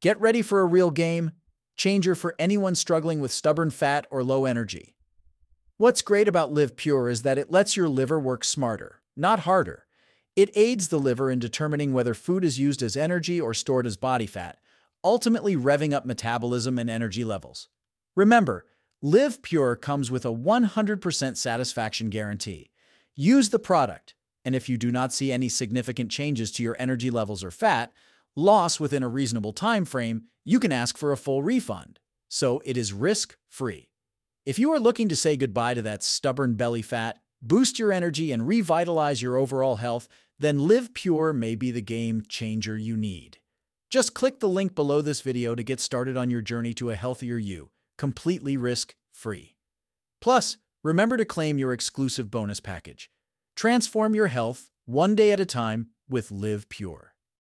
Get ready for a real game changer for anyone struggling with stubborn fat or low energy. What's great about Live Pure is that it lets your liver work smarter, not harder. It aids the liver in determining whether food is used as energy or stored as body fat, ultimately revving up metabolism and energy levels. Remember, Live Pure comes with a 100% satisfaction guarantee. Use the product, and if you do not see any significant changes to your energy levels or fat loss within a reasonable time frame, you can ask for a full refund. So it is risk-free. If you are looking to say goodbye to that stubborn belly fat, boost your energy, and revitalize your overall health, then Live Pure may be the game changer you need. Just click the link below this video to get started on your journey to a healthier you, completely risk-free. Plus, remember to claim your exclusive bonus package. Transform your health one day at a time with Live Pure.